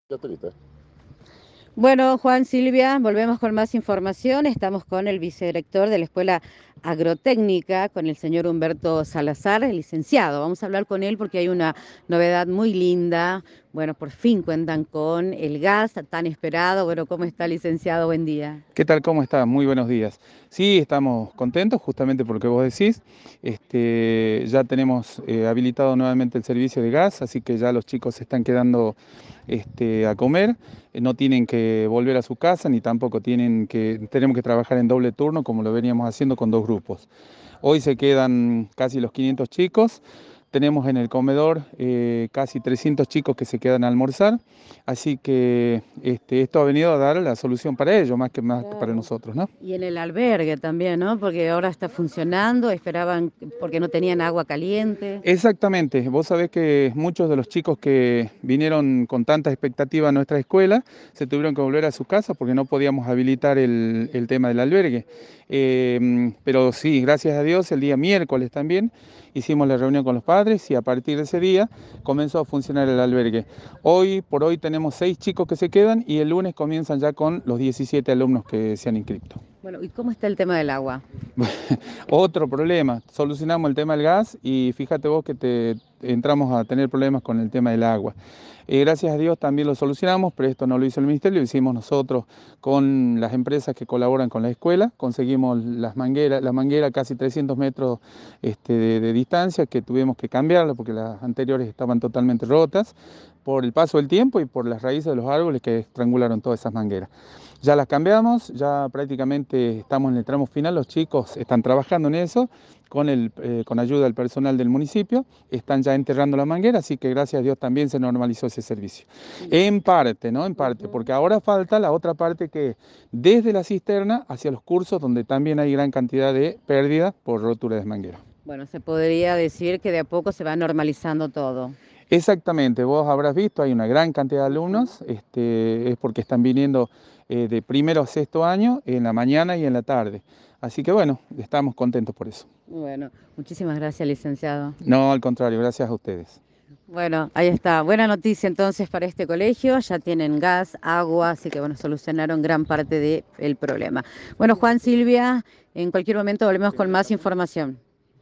Ya te viste. Bueno, Juan, Silvia, volvemos con más información. Estamos con el vicedirector de la Escuela Agrotécnica, con el señor Humberto Salazar, el licenciado. Vamos a hablar con él porque hay una novedad muy linda. Bueno, por fin cuentan con el gas tan esperado. Bueno, ¿cómo está, licenciado? Buen día. ¿Qué tal? ¿Cómo está? Muy buenos días. Sí, estamos contentos justamente por lo que vos decís. Ya tenemos habilitado nuevamente el servicio de gas, así que ya los chicos se están quedando a comer. No tienen que volver a su casa ni tampoco tenemos que trabajar en doble turno como lo veníamos haciendo con dos grupos. Hoy se quedan casi los 500 chicos. Tenemos en el comedor casi 300 chicos que se quedan a almorzar, así que esto ha venido a dar la solución para ellos, más que para Claro. nosotros, ¿no? Y en el albergue también, ¿no? Porque ahora está funcionando, esperaban porque no tenían agua caliente. Exactamente, vos sabés que muchos de los chicos que vinieron con tanta expectativa a nuestra escuela se tuvieron que volver a su casa porque no podíamos habilitar el tema del albergue. Pero sí, gracias a Dios, el día miércoles también hicimos la reunión con los padres y a partir de ese día comenzó a funcionar el albergue. Hoy por hoy tenemos 6 chicos que se quedan y el lunes comienzan ya con los 17 alumnos que se han inscrito. Bueno, ¿y cómo está el tema del agua? Otro problema, solucionamos el tema del gas y fíjate vos que entramos a tener problemas con el tema del agua. Gracias a Dios también lo solucionamos, pero esto no lo hizo el ministerio, lo hicimos nosotros con las empresas que colaboran con la escuela. Conseguimos la manguera casi 300 metros de distancia que tuvimos que cambiarla porque las anteriores estaban totalmente rotas por el paso del tiempo y por las raíces de los árboles que estrangularon todas esas mangueras. Ya las cambiamos, ya prácticamente estamos en el tramo final, los chicos están trabajando en eso con ayuda del personal del municipio, están ya enterrando la manguera, así que gracias a Dios también se normalizó ese servicio. En parte, ¿no? En parte, porque ahora falta la otra parte que desde la cisterna hacia los cursos donde también hay gran cantidad de pérdida por rotura de manguera. Bueno, se podría decir que de a poco se va normalizando todo. Exactamente, vos habrás visto, hay una gran cantidad de Ujú. alumnos, es porque están viniendo de primero a sexto año en la mañana y en la tarde. Así que bueno, estamos contentos por eso. Bueno, muchísimas gracias, licenciado. No, al contrario, gracias a ustedes. Bueno, ahí está. Buena noticia entonces para este colegio. Ya tienen gas, agua, así que bueno, solucionaron gran parte del problema. Bueno, Juan, Silvia, en cualquier momento volvemos con más información.